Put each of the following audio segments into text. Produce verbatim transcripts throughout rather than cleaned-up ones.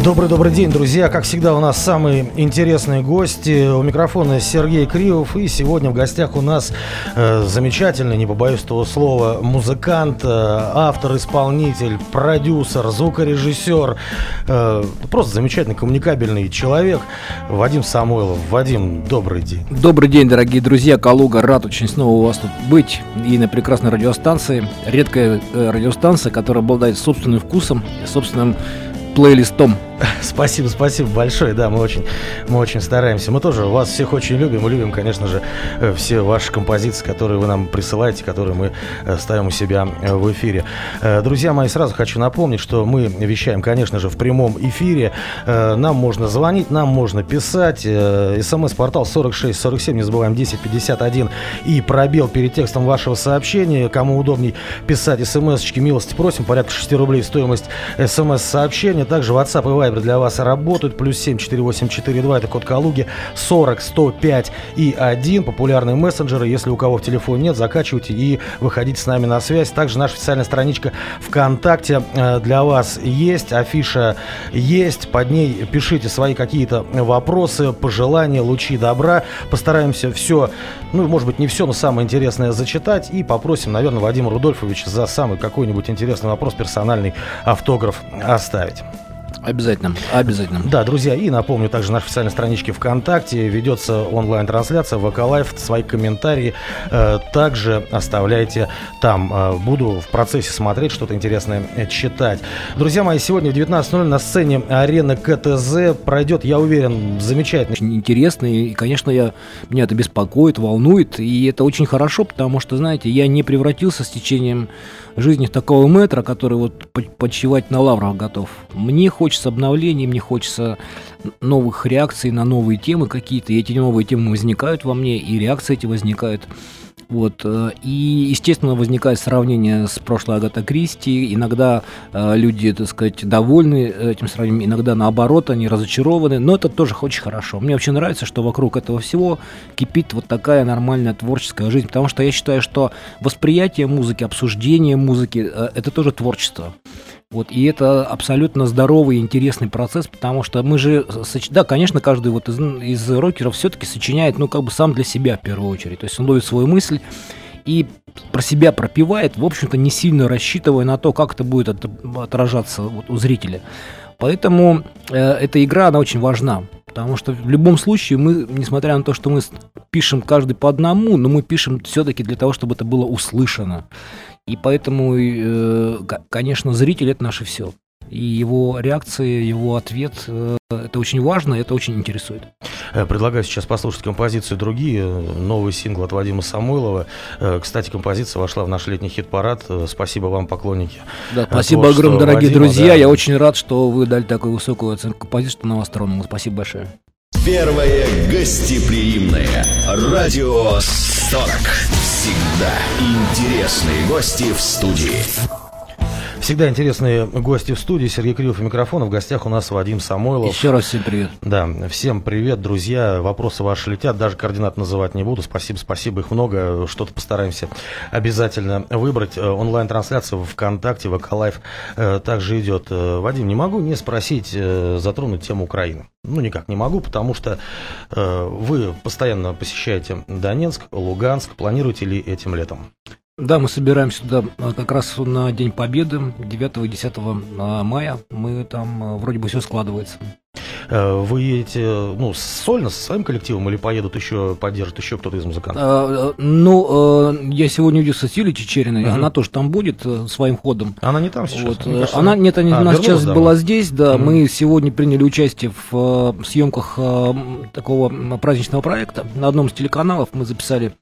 Добрый-добрый день, друзья. Как всегда, у нас самые интересные гости. У микрофона Сергей Кривов. И сегодня в гостях у нас э, замечательный, не побоюсь этого слова, музыкант, э, автор, исполнитель, продюсер, звукорежиссер. Э, просто замечательный, коммуникабельный человек. Вадим Самойлов. Вадим, добрый день. Добрый день, дорогие друзья. Калуга, рад очень снова у вас тут быть. И на прекрасной радиостанции. Редкая э, радиостанция, которая обладает собственным вкусом и собственным плейлистом. Спасибо, спасибо большое. Да, мы очень, мы очень стараемся. Мы тоже вас всех очень любим. Мы любим, конечно же, все ваши композиции, которые вы нам присылаете, которые мы ставим у себя в эфире. Друзья мои, сразу хочу напомнить, что мы вещаем, конечно же, в прямом эфире. Нам можно звонить, нам можно писать. СМС-портал сорок шесть сорок семь, не забываем, десять пятьдесят один и пробел перед текстом вашего сообщения. Кому удобней писать смс-очки, милости просим. Порядка шесть рублей стоимость смс-сообщения. Также WhatsApp и Viber для вас работают. Плюс семь четыре восемь четыре два, это код Калуги, сорок сто пять и один. Популярные мессенджеры. Если у кого в телефоне нет, закачивайте и выходите с нами на связь. Также наша официальная страничка ВКонтакте для вас есть. Афиша есть. Под ней пишите свои какие-то вопросы, пожелания, лучи добра. Постараемся все, ну, может быть, не все, но самое интересное зачитать. И попросим, наверное, Вадима Рудольфовича за самый какой-нибудь интересный вопрос персональный автограф оставить. Обязательно, обязательно. Да, друзья, и напомню, также на официальной страничке ВКонтакте ведется онлайн-трансляция ВК Лайв, свои комментарии э, также оставляйте там. Э, буду в процессе смотреть, что-то интересное читать. Друзья мои, сегодня в девятнадцать ноль ноль на сцене арены КТЗ пройдет, я уверен, замечательный. Очень интересно, и, конечно, я, меня это беспокоит, волнует, и это очень хорошо, потому что, знаете, я не превратился с течением жизни в такого мэтра, который вот почивать на лаврах готов. Мне хочется обновлений, мне хочется новых реакций на новые темы какие-то, и эти новые темы возникают во мне, и реакции эти возникают. Вот. И, естественно, возникает сравнение с прошлой Агата Кристи. Иногда э, люди, так сказать, довольны этим сравнением, иногда наоборот, они разочарованы. Но это тоже очень хорошо. Мне вообще нравится, что вокруг этого всего кипит вот такая нормальная творческая жизнь. Потому что я считаю, что восприятие музыки, обсуждение музыки э, – это тоже творчество. Вот, и это абсолютно здоровый и интересный процесс, потому что мы же, да, конечно, каждый вот из, из рокеров все-таки сочиняет, ну, как бы сам для себя в первую очередь. То есть он ловит свою мысль и про себя пропевает, в общем-то, не сильно рассчитывая на то, как это будет от, отражаться вот у зрителя. Поэтому э, эта игра, она очень важна. Потому что в любом случае мы, несмотря на то, что мы пишем каждый по одному, но мы пишем все-таки для того, чтобы это было услышано. И поэтому, э, конечно, зритель – это наше все. И его реакции, его ответ э, – это очень важно, это очень интересует. Предлагаю сейчас послушать композицию «Другие», новый сингл от Вадима Самойлова. Кстати, композиция вошла в наш летний хит-парад. Спасибо вам, поклонники. Да, спасибо огромное, дорогие Вадима, друзья. Да. Я очень рад, что вы дали такую высокую оценку композиции, что на вас тронуло. Спасибо большое. Первое гостеприимное радио сорок. Всегда интересные гости в студии. Всегда интересные гости в студии. Сергей Кривов и микрофон. В гостях у нас Вадим Самойлов. Еще раз всем привет. Да, всем привет, друзья. Вопросы ваши летят. Даже координат называть не буду. Спасибо, спасибо. Их много. Что-то постараемся обязательно выбрать. Онлайн-трансляция в ВКонтакте, ВК Лайв также идет. Вадим, не могу не спросить, затронуть тему Украины. Ну, никак не могу, потому что вы постоянно посещаете Донецк, Луганск. Планируете ли этим летом? Да, мы собираемся туда как раз на День Победы, девятого и десятого мая. Мы там, вроде бы, все складывается. Вы едете, ну, сольно со своим коллективом или поедут еще, поддержит еще кто-то из музыкантов? А, ну, я сегодня увиделся с Юлией Чичериной, uh-huh. Она тоже там будет своим ходом. Она не там сейчас? Вот. Кажется, она, нет, она, а, она сейчас домой. Была здесь, да. Uh-huh. Мы сегодня приняли участие в съемках такого праздничного проекта. На одном из телеканалов мы записали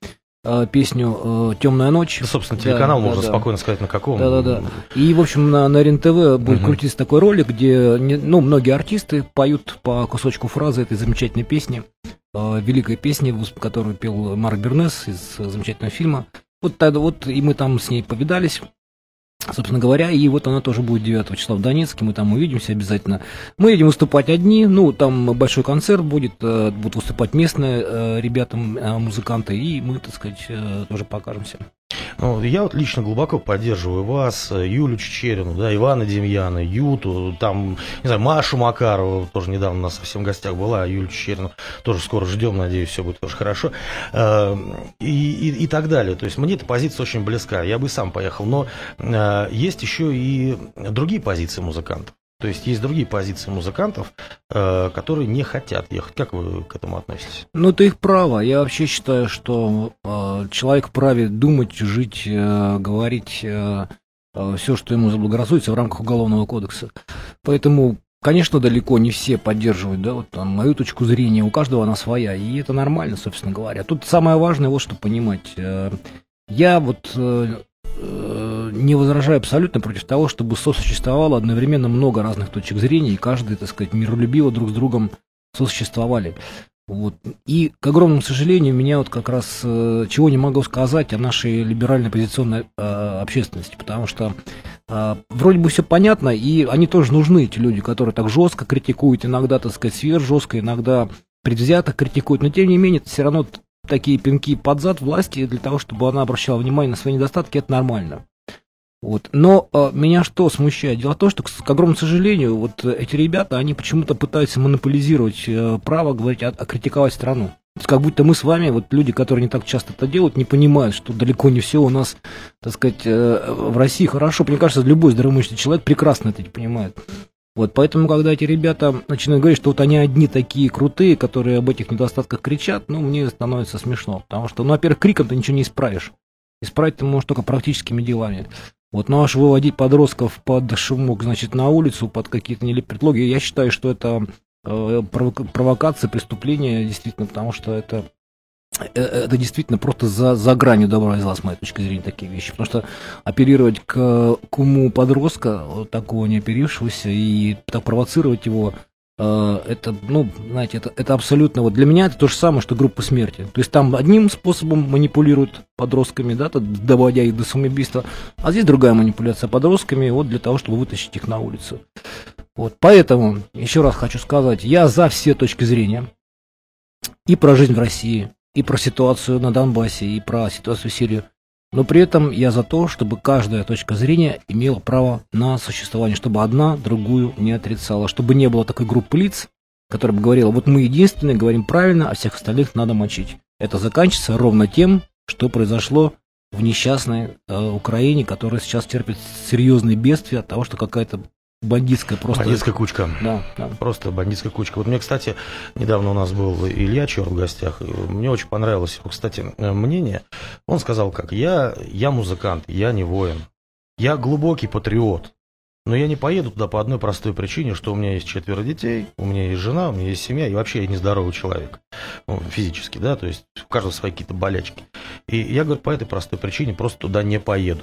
песню «Темная ночь». Да, собственно, телеканал, да, можно да, спокойно да. сказать, на каком. Да-да-да. И, в общем, на, на РЕН-ТВ будет uh-huh. крутиться такой ролик, где, ну, многие артисты поют по кусочку фразы этой замечательной песни, великой песни, которую пел Марк Бернес из замечательного фильма. Вот, тогда, вот и мы там с ней повидались. Собственно говоря, и вот она тоже будет девятого числа в Донецке, мы там увидимся обязательно. Мы едем выступать одни, ну, там большой концерт будет, будут выступать местные ребята, музыканты, и мы, так сказать, тоже покажемся. Ну, я вот лично глубоко поддерживаю вас, Юлю Чечерину, да, Ивана Демьяна, Юту, там, не знаю, Машу Макарову, тоже недавно у нас совсем в гостях была, Юлю Чечерину тоже скоро ждем, надеюсь, все будет тоже хорошо, и, и, и так далее. То есть мне эта позиция очень близка, я бы сам поехал, но есть еще и другие позиции музыкантов. То есть есть другие позиции музыкантов, э, которые не хотят ехать. Как вы к этому относитесь? Ну, это их право. Я вообще считаю, что э, человек вправе думать, жить, э, говорить э, э, все, что ему заблагорассудится в рамках Уголовного кодекса. Поэтому, конечно, далеко не все поддерживают, да, вот там, мою точку зрения. У каждого она своя, и это нормально, собственно говоря. Тут самое важное, вот что понимать. Э, я вот... Э, не возражаю абсолютно против того, чтобы сосуществовало одновременно много разных точек зрения, и каждый, так сказать, миролюбиво друг с другом сосуществовали. Вот. И, к огромному сожалению, меня вот как раз э, чего не могу сказать о нашей либеральной позиционной э, общественности, потому что э, вроде бы все понятно, и они тоже нужны, эти люди, которые так жестко критикуют, иногда, так сказать, сверхжестко, иногда предвзято критикуют, но тем не менее, это все равно такие пинки под зад власти для того, чтобы она обращала внимание на свои недостатки, это нормально. Вот. Но э, меня что смущает? Дело в том, что, к, к огромному сожалению, вот эти ребята, они почему-то пытаются монополизировать э, право говорить, а, а критиковать страну. То есть, как будто мы с вами, вот люди, которые не так часто это делают, не понимают, что далеко не все у нас, так сказать, э, в России хорошо. Мне кажется, любой здравомыслящий человек прекрасно это понимает. Вот, поэтому, когда эти ребята начинают говорить, что вот они одни такие крутые, которые об этих недостатках кричат, ну, мне становится смешно. Потому что, ну, во-первых, криком ты ничего не исправишь. Исправить ты можешь только практическими делами. Вот, ну, аж выводить подростков под шумок, значит, на улицу, под какие-то нелепые предлоги, я считаю, что это э, провокация, преступление, действительно, потому что это, э, это действительно просто за, за гранью добра и зла, с моей точки зрения, такие вещи. Потому что апеллировать к, к уму подростка, вот такого не оперившегося, и так провоцировать его, это, ну, знаете, это, это абсолютно, вот для меня это то же самое, что группа смерти. То есть там одним способом манипулируют подростками, да, доводя их до самоубийства, а здесь другая манипуляция подростками, вот для того, чтобы вытащить их на улицу. Вот, поэтому, еще раз хочу сказать, я за все точки зрения, и про жизнь в России, и про ситуацию на Донбассе, и про ситуацию в Сирии. Но при этом я за то, чтобы каждая точка зрения имела право на существование, чтобы одна другую не отрицала, чтобы не было такой группы лиц, которая бы говорила, вот мы единственные говорим правильно, а всех остальных надо мочить. Это заканчивается ровно тем, что произошло в несчастной э, Украине, которая сейчас терпит серьезные бедствия от того, что какая-то бандитская просто... Бандитская кучка. Да, да. Просто бандитская кучка. Вот мне, кстати, недавно у нас был Илья Чор в гостях. Мне очень понравилось его, кстати, мнение. Он сказал как, я, я музыкант, я не воин. Я глубокий патриот. Но я не поеду туда по одной простой причине, что у меня есть четверо детей, у меня есть жена, у меня есть семья, и вообще я нездоровый человек. Ну, физически, да, то есть у каждого свои какие-то болячки. И я, говорю, по этой простой причине просто туда не поеду.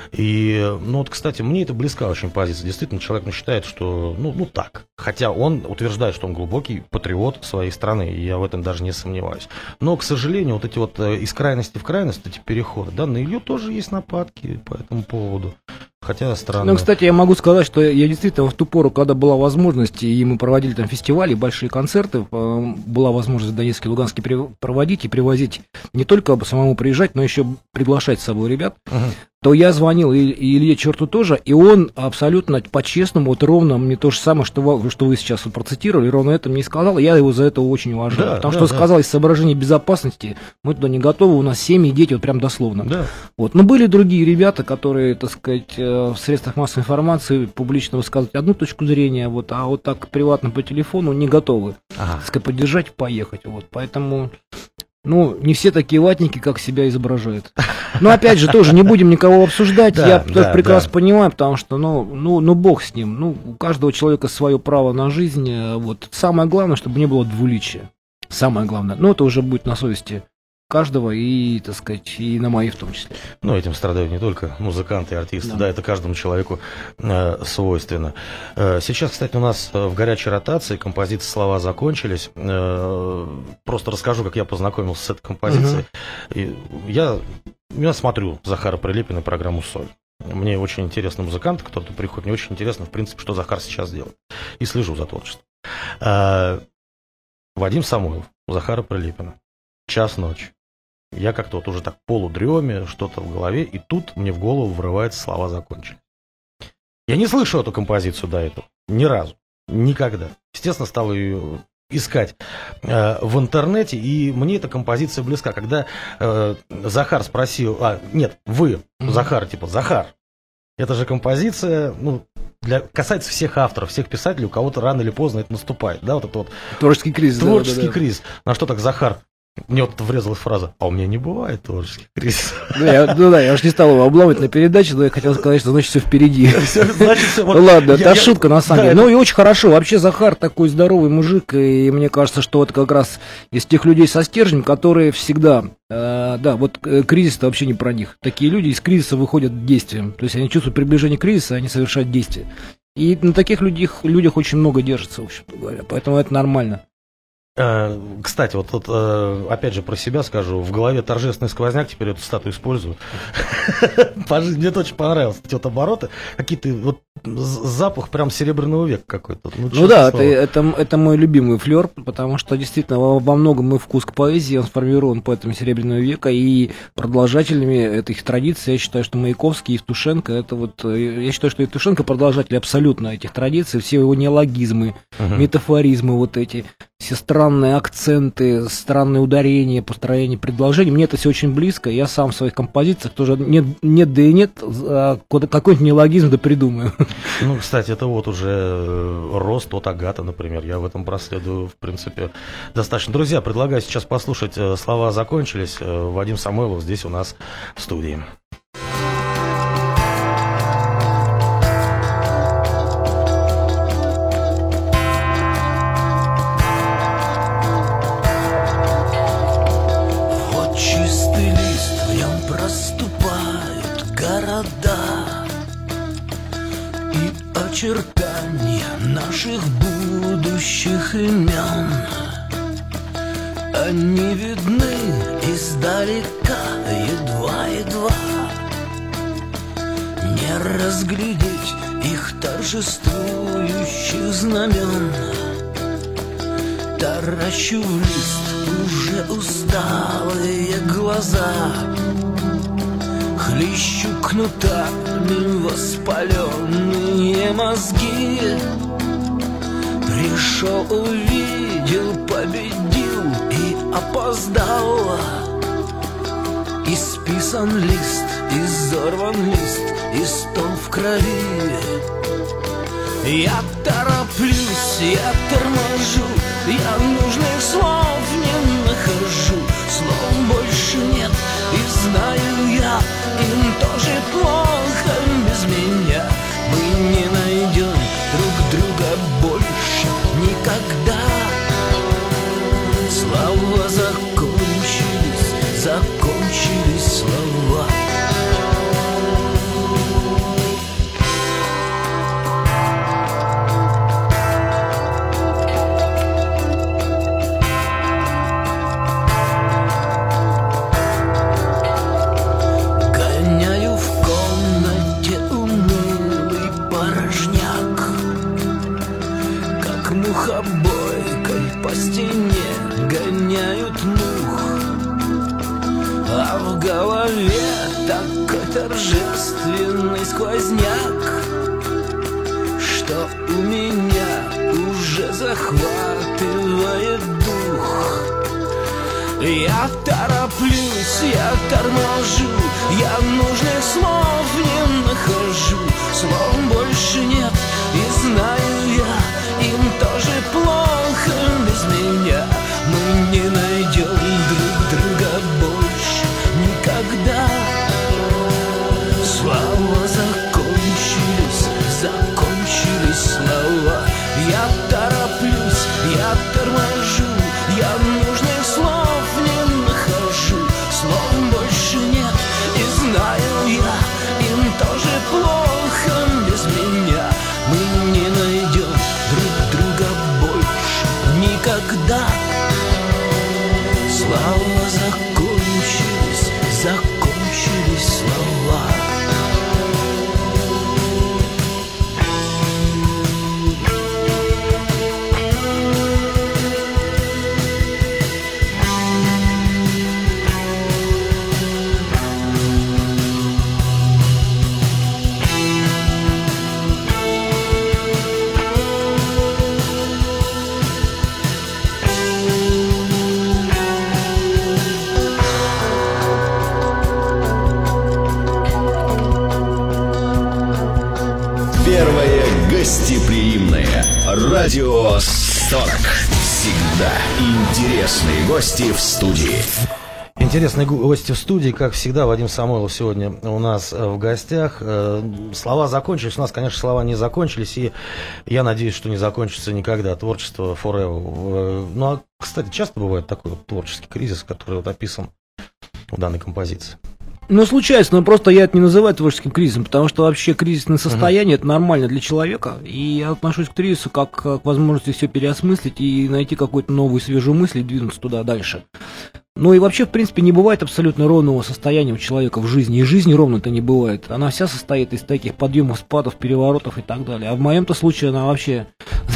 И, ну вот, кстати, мне это близка очень позиция. Действительно, человек ну, считает, что, ну, ну так. Хотя он утверждает, что он глубокий патриот своей страны, и я в этом даже не сомневаюсь. Но, к сожалению, вот эти вот из крайности в крайность, эти переходы, да, на Илью тоже есть нападки по этому поводу. Хотя странно. Ну, кстати, я могу сказать, что я действительно в ту пору, когда была возможность, и мы проводили там фестивали, большие концерты, была возможность в Донецке, Луганске проводить и привозить, не только самому приезжать, но еще приглашать с собой ребят, uh-huh. то я звонил и, и Илье Черту тоже, и он абсолютно по-честному, вот ровно мне то же самое, что вы, что вы сейчас вот процитировали, ровно это мне сказал, я его за это очень уважаю, да, потому да, что да. сказал, из соображений безопасности мы туда не готовы, у нас семьи, дети, вот прям дословно. Да. Вот. Но были другие ребята, которые, так сказать, в средствах массовой информации публично высказывать одну точку зрения, вот, а вот так приватно по телефону не готовы, ага. так сказать, поддержать и поехать. Вот. Поэтому... Ну, не все такие ватники, как себя изображают. Но опять же, тоже не будем никого обсуждать. Да, я да, прекрасно да. понимаю, потому что, ну, ну, ну, бог с ним. Ну, у каждого человека свое право на жизнь. Вот. Самое главное, чтобы не было двуличия. Самое главное. Но это уже будет на совести каждого и, так сказать, и на моей в том числе. Ну, этим страдают не только музыканты и артисты, да, да это каждому человеку э, свойственно. Э, сейчас, кстати, у нас в горячей ротации композиции «Слова» закончились. Э, просто расскажу, как я познакомился с этой композицией. Uh-huh. Я, я смотрю Захара Прилепина программу «Соль». Мне очень интересно музыкант, кто-то приходит, мне очень интересно, в принципе, что Захар сейчас делает. И слежу за творчеством. Э, Вадим Самойлов, Захара Прилепина. «Час ночи». я как-то вот уже так полудреме, что-то в голове, и тут мне в голову врываются слова «закончили». Я не слышал эту композицию до этого, ни разу, никогда. Естественно, стал ее искать э, в интернете, и мне эта композиция близка. Когда э, Захар спросил, а, нет, вы, mm-hmm. Захар, типа, Захар, это же композиция, ну, для, касается всех авторов, всех писателей, у кого-то рано или поздно это наступает, да, вот это вот творческий кризис. Творческий да, да, да. кризис. На что так Захар? Мне вот врезалась фраза, а у меня не бывает творческих кризисов. Ну, я, ну да, я уж не стал его обламывать на передаче, но я хотел сказать, что значит все впереди. Ну ладно, это шутка на самом деле. Ну и очень хорошо. Вообще Захар такой здоровый мужик, и мне кажется, что это как раз из тех людей со стержнем, которые всегда, да, вот кризис это вообще не про них. Такие люди из кризиса выходят действием. То есть они чувствуют приближение кризиса, они совершают действия. И на таких людях, людях очень много держится, в общем-то говоря. Поэтому это нормально. Кстати, вот тут, опять же, про себя скажу. В голове торжественный сквозняк, теперь эту статую использую. Мне это очень понравилось, эти вот обороты. Какие-то вот запах прям серебряного века какой-то. Ну, ну да, это, это, это мой любимый флер, потому что действительно во многом мой вкус к поэзии, он сформирован поэтами серебряного века, и продолжателями этих традиций, я считаю, что Маяковский и Евтушенко, это вот, я считаю, что Евтушенко продолжатель абсолютно этих традиций, все его неологизмы, uh-huh. метафоризмы вот эти, все странные акценты, странные ударения, построение предложений. Мне это все очень близко. Я сам в своих композициях тоже нет, нет да и нет, а какой-нибудь неологизм да придумаю. Ну, кстати, это вот уже рост от Агата, например. Я в этом проследую, в принципе, достаточно. Друзья, предлагаю сейчас послушать «Слова закончились». Вадим Самойлов здесь у нас в студии. Очертания наших будущих имен, они видны издалека, едва-едва. Не разглядеть их торжествующих знамен. Таращу в лист уже усталые глаза, хлещу кнутами воспаленные мозги. Пришел, увидел, победил и опоздал. Исписан лист, изорван лист, и стол в крови. Я тороплюсь, я торможу, я нужных слов не нахожу. Слов больше нет, и знаю я, им тоже плохо без меня. Мы не найдем друг друга больше никогда. Слова закончились, закончились слова. Мухобойкой по стене гоняют мух, а в голове такой торжественный сквозняк, что у меня уже захватывает дух. Я тороплюсь, я торможу, я нужных слов не нахожу. Слов больше нет, и знаю я, им тоже плохо без меня. Мы не найдем друг друга больше никогда. Слова закончились, закончились слова. Я тороплюсь, я торможу, я нужных слов не нахожу. Слов больше нет, и знаю я, им тоже плохо без меня. Мы не найдем друг друга больше никогда. Слова закончились, закончились слова. Радио сорок. Всегда интересные гости в студии. Интересные гости в студии, как всегда, Вадим Самойлов сегодня у нас в гостях. Слова закончились, у нас, конечно, слова не закончились, и я надеюсь, что не закончится никогда творчество forever. Ну, а, кстати, часто бывает такой вот творческий кризис, который вот описан в данной композиции. Ну, случается, но просто я это не называю творческим кризисом, потому что вообще кризисное состояние uh-huh. это нормально для человека, и я отношусь к кризису как к возможности все переосмыслить и найти какую-то новую свежую мысль и двинуться туда дальше. Ну и вообще, в принципе, не бывает абсолютно ровного состояния у человека в жизни, и жизни ровно-то не бывает. Она вся состоит из таких подъемов, спадов, переворотов и так далее. А в моем-то случае она вообще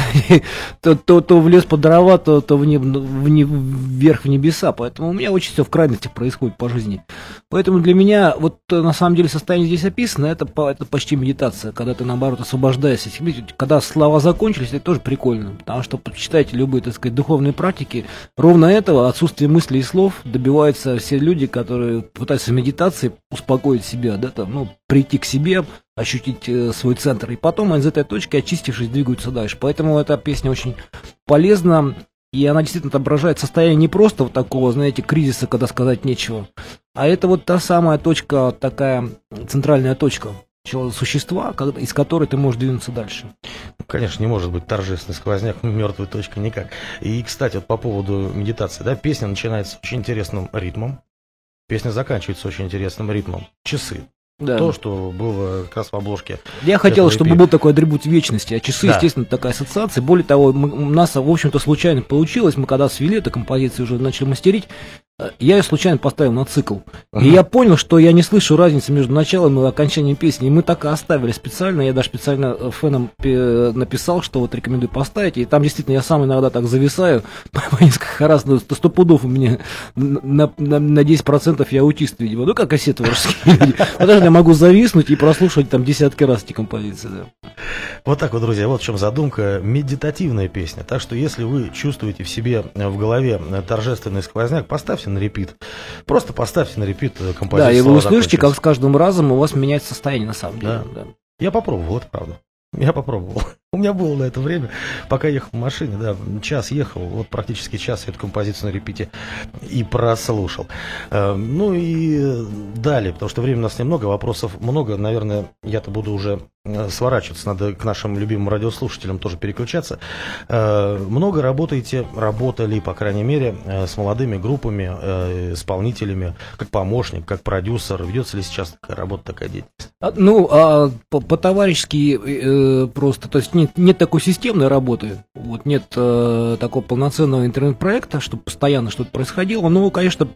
то, то, то в лес под дрова, то, то в неб, в неб, вверх в небеса. Поэтому у меня очень все в крайностях происходит по жизни. Поэтому для меня, вот на самом деле состояние здесь описано, это, это почти медитация, когда ты, наоборот, освобождаешься. Когда слова закончились, это тоже прикольно, потому что почитайте любые, так сказать, духовные практики, ровно этого, отсутствие мыслей и слов, добиваются все люди, которые пытаются в медитации успокоить себя, да, там, ну, прийти к себе, ощутить э, свой центр, и потом из этой точки, очистившись, двигаются дальше. Поэтому эта песня очень полезна, и она действительно отображает состояние не просто вот такого, знаете, кризиса, когда сказать нечего, а это вот та самая точка, такая центральная точка существа, из которой ты можешь двинуться дальше. Конечно, не может быть торжественный сквозняк, мертвой точкой никак. И, кстати, вот по поводу медитации, да, песня начинается очень интересным ритмом, песня заканчивается очень интересным ритмом. Часы. Да. То, что было как раз в обложке. Я хотел, чтобы был такой атрибут вечности, а часы, да. естественно, такая ассоциация. Более того, мы, у нас, в общем-то, случайно получилось, мы когда свели эту композицию, уже начали мастерить, я ее случайно поставил на цикл. Uh-huh. И я понял, что я не слышу разницы между началом и окончанием песни. И мы так и оставили специально. Я даже специально фэнам написал, что вот рекомендую поставить. И там действительно я сам иногда так зависаю по несколько раз. Ну, сто пудов у меня на, на, на десять процентов я аутист, видимо. Ну, как все творческие люди. Потому что я могу зависнуть и прослушать там десятки раз эти композиции. Да. Вот так вот, друзья, вот в чем задумка. Медитативная песня. Так что если вы чувствуете в себе в голове торжественный сквозняк, поставьте на репит. Просто поставьте на репит композицию. Да, и вы услышите, как с каждым разом у вас меняется состояние на самом деле. Да. Да. Я попробовал, это правда. Я попробовал. У меня было на это время, пока ехал в машине, да, час ехал, вот практически час я эту композицию на репите и прослушал. Ну и далее, потому что времени у нас немного, вопросов много, наверное, я-то буду уже сворачиваться, надо к нашим любимым радиослушателям тоже переключаться. Много работаете, работали, по крайней мере, с молодыми группами, исполнителями, как помощник, как продюсер. Ведется ли сейчас такая работа, такая деятельность? Ну, а, по-товарищески э, просто, то есть нет, нет такой системной работы, вот, нет э, такого полноценного интернет-проекта, чтобы постоянно что-то происходило, но, конечно,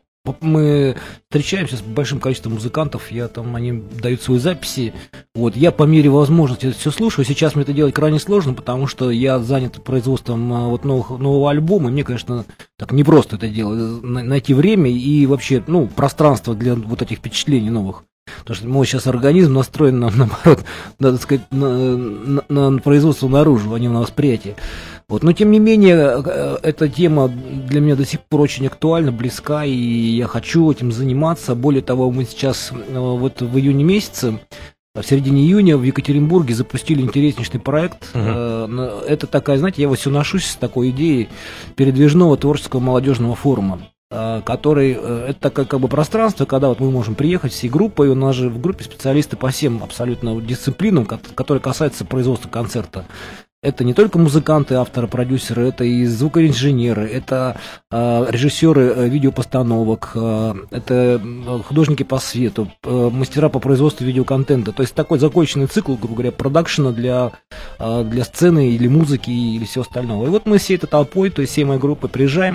мы встречаемся с большим количеством музыкантов, я там, они дают свои записи, вот, я по мере возможности это все слушаю, сейчас мне это делать крайне сложно, потому что я занят производством вот новых, нового альбома, и мне, конечно, так непросто это делать, найти время и вообще, ну, пространство для вот этих впечатлений новых. Потому что мой сейчас организм настроен, на, наоборот, надо сказать, на, на, на производство наружу, а не на восприятие. Вот. Но, тем не менее, эта тема для меня до сих пор очень актуальна, близка, и я хочу этим заниматься. Более того, мы сейчас вот в июне месяце, в середине июня в Екатеринбурге запустили интереснейший проект. Uh-huh. Это такая, знаете, я вот все ношусь с такой идеей передвижного творческого молодежного форума, который, это такое как бы пространство, когда вот мы можем приехать всей группой, у нас же в группе специалисты по всем абсолютно дисциплинам, которые касаются производства концерта. Это не только музыканты, авторы, продюсеры, это и звукоинженеры, это э, режиссеры э, видеопостановок, э, это художники по свету, э, мастера по производству видеоконтента. То есть такой законченный цикл, грубо говоря, продакшена для, э, для сцены или музыки или всего остального. И вот мы всей этой толпой, то есть всей моей группой приезжаем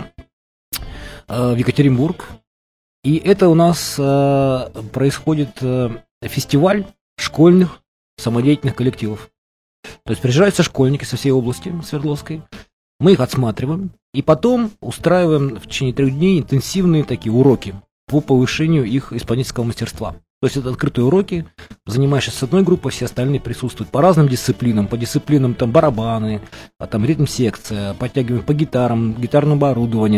в Екатеринбург, и это у нас э, происходит э, фестиваль школьных самодеятельных коллективов. То есть приезжаются школьники со всей области Свердловской, мы их отсматриваем, и потом устраиваем в течение трех дней интенсивные такие уроки по повышению их исполнительского мастерства. То есть это открытые уроки, занимаешься с одной группой, все остальные присутствуют по разным дисциплинам, по дисциплинам там барабаны, а там ритм-секция, подтягиваем по гитарам, гитарное оборудование.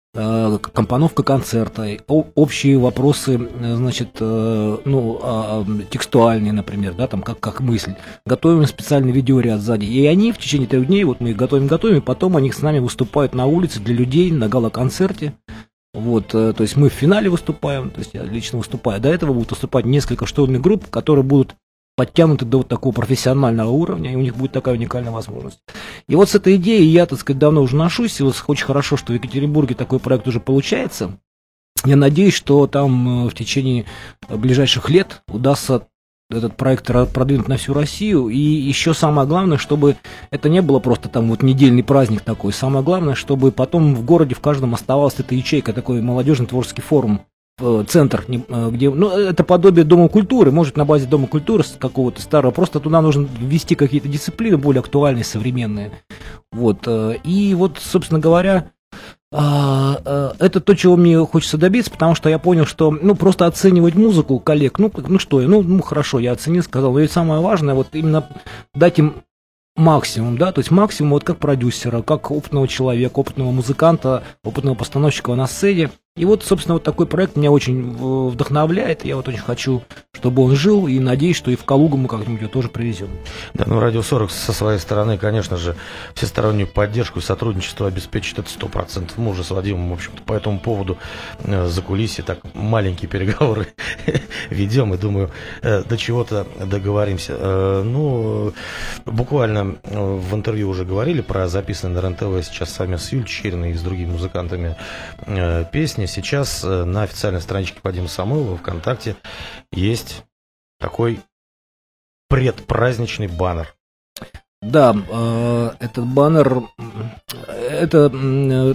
э, компоновка концерта, о- общие вопросы, э, значит, э, ну, э, текстуальные, например, да, там, как, как мысль. Готовим специальный видеоряд сзади. И они в течение трех дней, вот мы их готовим-готовим, и потом они с нами выступают на улице для людей на гала-концерте. Вот, э, то есть мы в финале выступаем, то есть я лично выступаю. До этого будут выступать несколько штольных групп, которые будут подтянуты до вот такого профессионального уровня, и у них будет такая уникальная возможность. И вот с этой идеей я, так сказать, давно уже ношусь, и вот очень хорошо, что в Екатеринбурге такой проект уже получается. Я надеюсь, что там в течение ближайших лет удастся этот проект продвинуть на всю Россию, и еще самое главное, чтобы это не было просто там вот недельный праздник такой, самое главное, чтобы потом в городе в каждом оставалась эта ячейка, такой молодежный творческий форум, центр, где, ну, это подобие Дома культуры, может, на базе Дома культуры какого-то старого, просто туда нужно ввести какие-то дисциплины более актуальные, современные. Вот, и вот, собственно говоря, это то, чего мне хочется добиться, потому что я понял, что, ну, просто оценивать музыку коллег, ну, ну что, ну, ну, хорошо, я оценил, сказал, но ведь самое важное, вот именно дать им максимум, да, то есть максимум вот как продюсера, как опытного человека, опытного музыканта, опытного постановщика на сцене. И вот, собственно, вот такой проект меня очень вдохновляет. Я вот очень хочу, чтобы он жил, и надеюсь, что и в Калугу мы как-нибудь его тоже привезем. Да, ну Радио сорок со своей стороны, конечно же, всестороннюю поддержку и сотрудничество обеспечит, это сто процентов. Мы уже с Вадимом, в общем-то, по этому поводу э, за кулисье так маленькие переговоры ведем, и думаю, э, до чего-то договоримся. Э, ну, буквально в интервью уже говорили про записанные на РЕН-ТВ сейчас сами с Юлей Чичериной и с другими музыкантами э, песни. Сейчас на официальной страничке Вадима Самойлова ВКонтакте есть такой предпраздничный баннер. Да, э, этот баннер, это, э,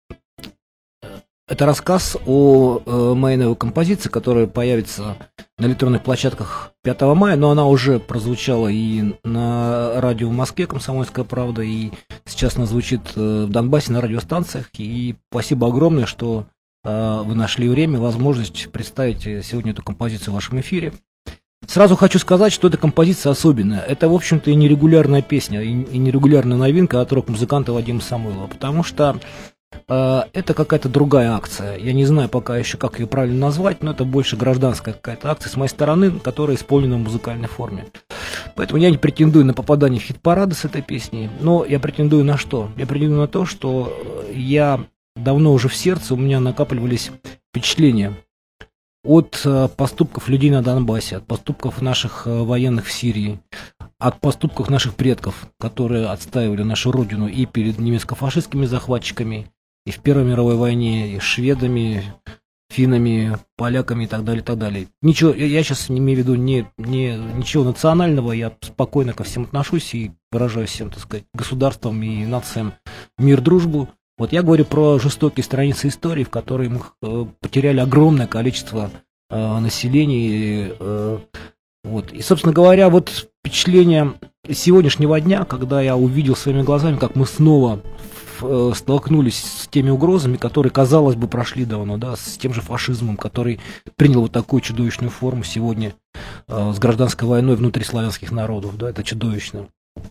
это рассказ о э, моей новой композиции, которая появится на электронных площадках пятого мая, но она уже прозвучала и на радио в Москве «Комсомольская правда», и сейчас она звучит в Донбассе на радиостанциях. И спасибо огромное, что вы нашли время, возможность представить сегодня эту композицию в вашем эфире. Сразу хочу сказать, что эта композиция особенная. Это, в общем-то, и нерегулярная песня, и нерегулярная новинка от рок-музыканта Вадима Самойлова, потому что э, это какая-то другая акция. Я не знаю пока еще, как ее правильно назвать, но это больше гражданская какая-то акция с моей стороны, которая исполнена в музыкальной форме. Поэтому я не претендую на попадание в хит-парады с этой песней, но я претендую на что? Я претендую на то, что я давно уже в сердце, у меня накапливались впечатления от э, поступков людей на Донбассе, от поступков наших э, военных в Сирии, от поступков наших предков, которые отстаивали нашу родину и перед немецко-фашистскими захватчиками, и в Первой мировой войне, и с шведами, финнами, поляками и так далее, и так далее. Ничего, я, я сейчас не имею в виду не, не, ничего национального, я спокойно ко всем отношусь и выражаю всем, так сказать, государствам и нациям мир, дружбу. Вот я говорю про жестокие страницы истории, в которой мы э, потеряли огромное количество э, населения. Э, вот. И, собственно говоря, вот впечатление сегодняшнего дня, когда я увидел своими глазами, как мы снова э, столкнулись с теми угрозами, которые, казалось бы, прошли давно, да, с тем же фашизмом, который принял вот такую чудовищную форму сегодня э, с гражданской войной внутри славянских народов, да, это чудовищно.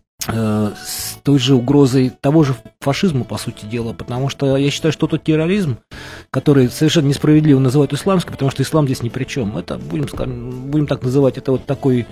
С той же угрозой того же фашизма, по сути дела, потому что я считаю, что тот терроризм, который совершенно несправедливо называют исламским, потому что ислам здесь ни при чем, это, будем, скажем, будем так называть, это вот такой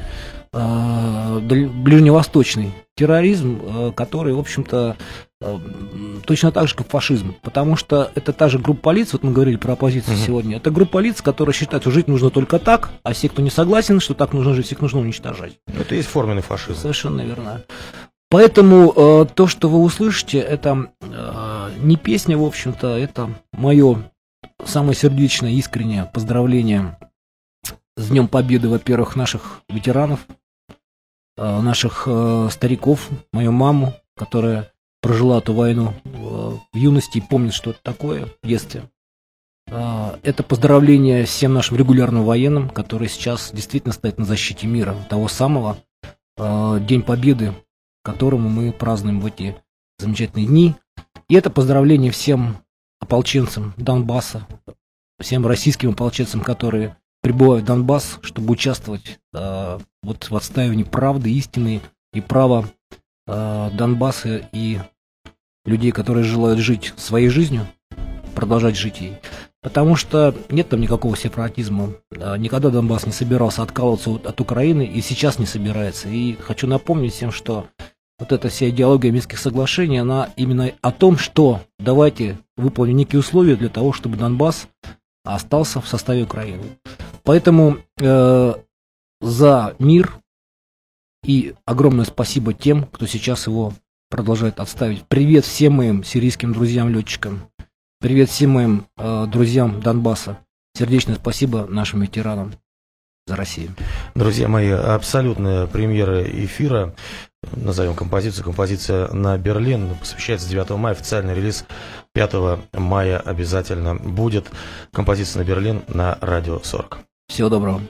э, ближневосточный терроризм, э, который, в общем-то, э, точно так же, как фашизм, потому что это та же группа лиц, вот мы говорили про оппозицию uh-huh. сегодня, это группа лиц, которая считает, что жить нужно только так, а все, кто не согласен, что так нужно жить, всех нужно уничтожать. Это и есть форменный фашизм. Совершенно верно. Поэтому э, то, что вы услышите, это э, не песня, в общем-то, это мое самое сердечное, искреннее поздравление с Днем Победы, во-первых, наших ветеранов, э, наших э, стариков, мою маму, которая прожила эту войну э, в юности и помнит, что это такое в детстве. Э, это поздравление всем нашим регулярным военным, которые сейчас действительно стоят на защите мира, того самого э, День Победы, которому мы празднуем в эти замечательные дни. И это поздравление всем ополченцам Донбасса, всем российским ополченцам, которые прибывают в Донбасс, чтобы участвовать э, вот в отстаивании правды, истины и права э, Донбасса и людей, которые желают жить своей жизнью, продолжать жить ей. Потому что нет там никакого сепаратизма. Никогда Донбасс не собирался откалываться от Украины и сейчас не собирается. И хочу напомнить всем, что вот эта вся идеология Минских соглашений, она именно о том, что давайте выполним некие условия для того, чтобы Донбасс остался в составе Украины. Поэтому э, за мир и огромное спасибо тем, кто сейчас его продолжает отставить. Привет всем моим сирийским друзьям-летчикам. Привет всем моим э, друзьям Донбасса. Сердечное спасибо нашим ветеранам за Россию. Друзья мои, абсолютная премьера эфира. Назовем композицию. Композиция на Берлин. Посвящается девятого мая. Официальный релиз пятого мая обязательно будет. Композиция на Берлин на Радио сорок. Всего доброго.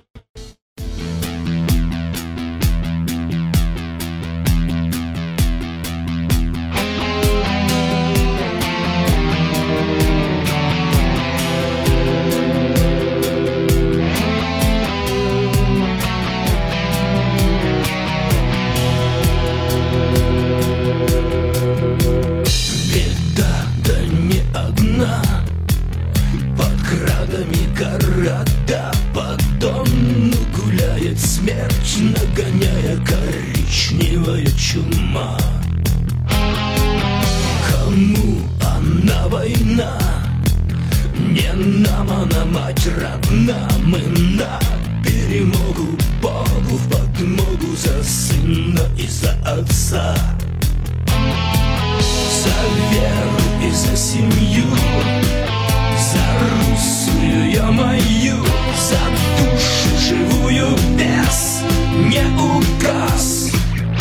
Нагоняя коричневая чума. Кому она война? Не нам она, мать родна. Мы на перемогу Богу, в подмогу за сына и за отца, за веру и за семью, за русскую я мою, за душу живую без не указ,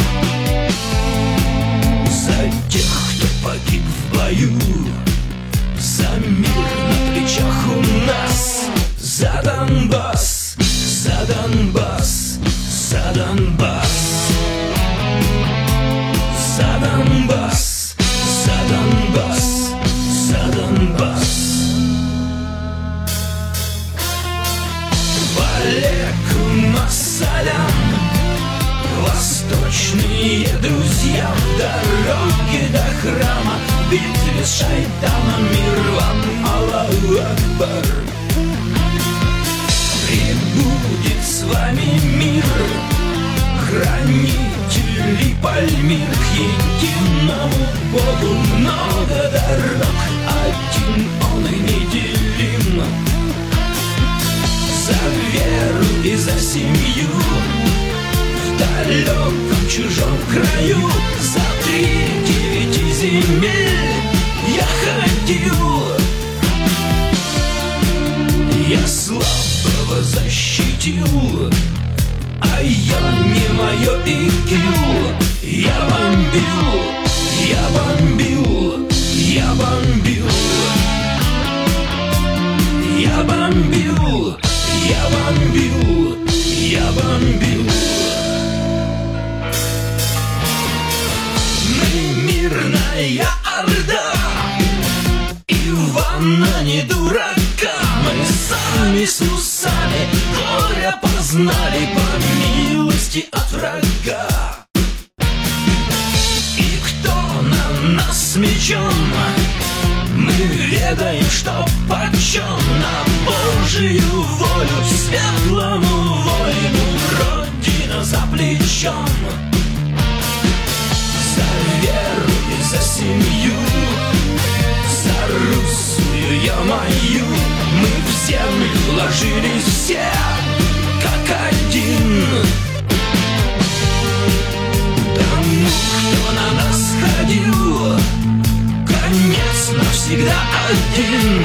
за тех, кто погиб в бою, за мир на плечах у нас, за Донбасс, за Донбасс, за Донбасс, за Донбасс, за Донбасс, за Донбасс. Валейкум ассалям, восточные друзья, в дороге до храма, в битве с шайтаном, мир вам, Аллаху Акбар. Прибудет с вами мир, хранители Пальмир, к единому Богу много дорог, один он и неделим. За веру и за семью, в далеком чужом краю, за три девяти земель я ходил. Я слабого защитил, а я не мое ИКЮ. Я бомбил, я бомбил, я бомбил, я бомбил, я бомбил, я бомбил. Мы мирная орда, Ивана не дурака. Мы сами с усами горя познали по милости от врага. И кто на нас мечом, мы ведаем, что почем на Божию волю, светлому воину Родина за плечом. За веру и за семью, за русскую я мою, мы в землю ложились все, как один. Тому, кто на нас ходил, конец навсегда один.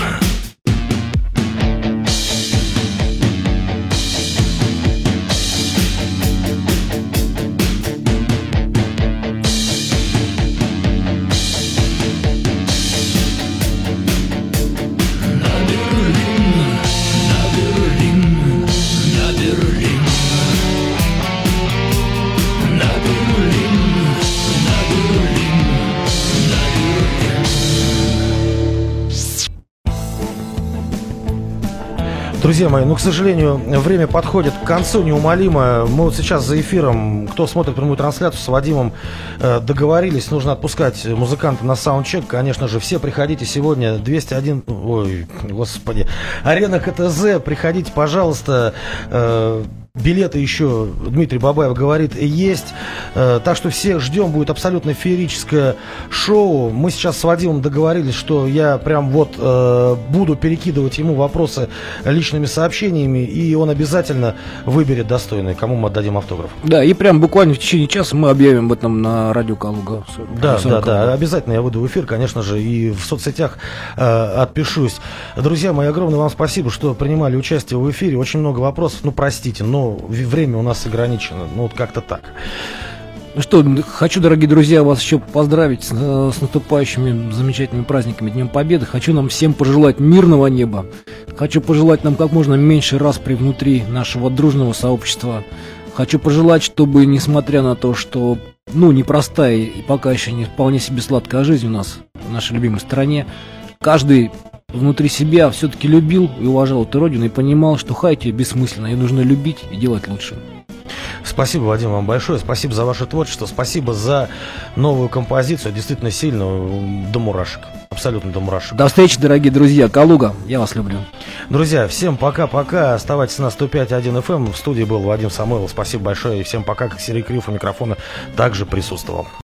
Друзья мои, ну, к сожалению, время подходит к концу неумолимо. Мы вот сейчас за эфиром, кто смотрит прямую трансляцию, с Вадимом э, договорились, нужно отпускать музыканта на саундчек. Конечно же, все приходите сегодня, двести один, ой, господи, Арена КТЗ, приходите, пожалуйста. э, Билеты еще, Дмитрий Бабаев говорит, есть. Э, так что всех ждем, будет абсолютно феерическое шоу. Мы сейчас с Вадимом договорились, что я прям вот э, буду перекидывать ему вопросы личными сообщениями, и он обязательно выберет достойный, кому мы отдадим автограф. Да, и прям буквально в течение часа мы объявим об этом на радио Калуга. Да, да, да, обязательно я выйду в эфир, конечно же, и в соцсетях э, отпишусь. Друзья мои, огромное вам спасибо, что принимали участие в эфире. Очень много вопросов, ну простите, но время у нас ограничено, ну вот как-то так. Ну что, хочу, дорогие друзья, вас еще поздравить с, с наступающими замечательными праздниками Днем Победы. Хочу нам всем пожелать мирного неба. Хочу пожелать нам как можно меньше распри внутри нашего дружного сообщества. Хочу пожелать, чтобы, несмотря на то, что, ну, непростая и пока еще не вполне себе сладкая жизнь у нас в нашей любимой стране, каждый внутри себя все-таки любил и уважал эту родину и понимал, что хайти бессмысленно, ее нужно любить и делать лучше. Спасибо, Вадим, вам большое. Спасибо за ваше творчество. Спасибо за новую композицию. Действительно сильно, до мурашек. Абсолютно до мурашек. До встречи, дорогие друзья. Калуга, я вас люблю. Друзья, всем пока-пока. Оставайтесь на сто пять и один эф эм. В студии был Вадим Самойлов. Спасибо большое. И всем пока. Как Сергей Крюев у микрофона также присутствовал.